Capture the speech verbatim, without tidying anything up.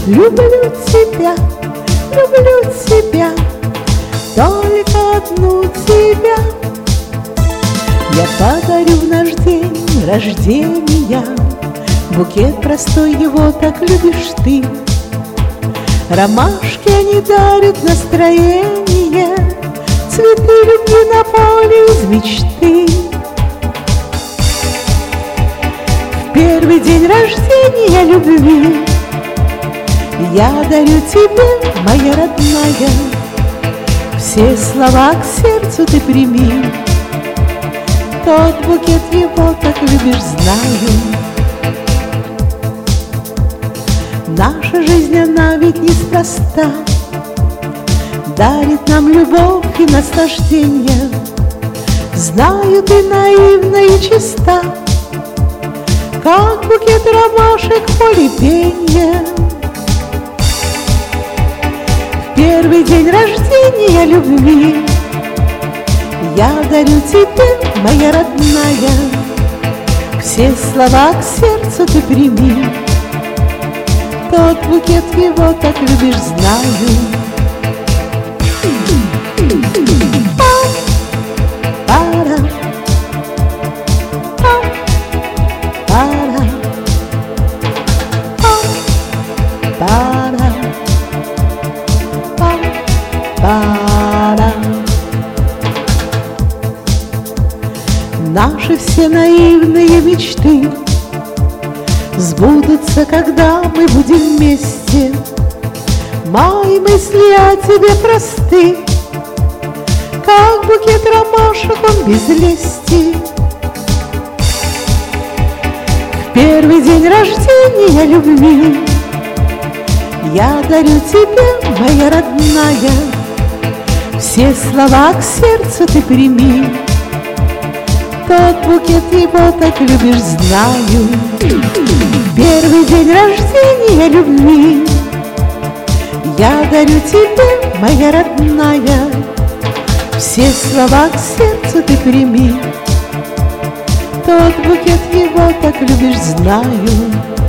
Люблю тебя, люблю тебя, только одну тебя. Я подарю в наш день рождения букет простой, его так любишь ты. Ромашки они дарят настроение, цветы любви на поле из мечты. В первый день рождения любви я дарю тебе, моя родная, все слова к сердцу ты прими. Тот букет, его так любишь, знаю. Наша жизнь, она ведь неспроста, дарит нам любовь и наслаждение. Знаю, ты наивна и чиста, как букет ромашек в поле пенья. В первый день рождения любви я дарю тебе, моя родная, все слова к сердцу ты прими. Тот букет, его так любишь, знаю. Пара, пара, пара, пара. Наши все наивные мечты сбудутся, когда мы будем вместе. Мои мысли о тебе просты, как букет ромашек, он без лести. В первый день рождения любви я дарю тебе, моя родная, все слова к сердцу ты прими. Тот букет, его так любишь, знаю. Первый день рождения любви я дарю тебе, моя родная, все слова к сердцу ты прими. Тот букет, его так любишь, знаю.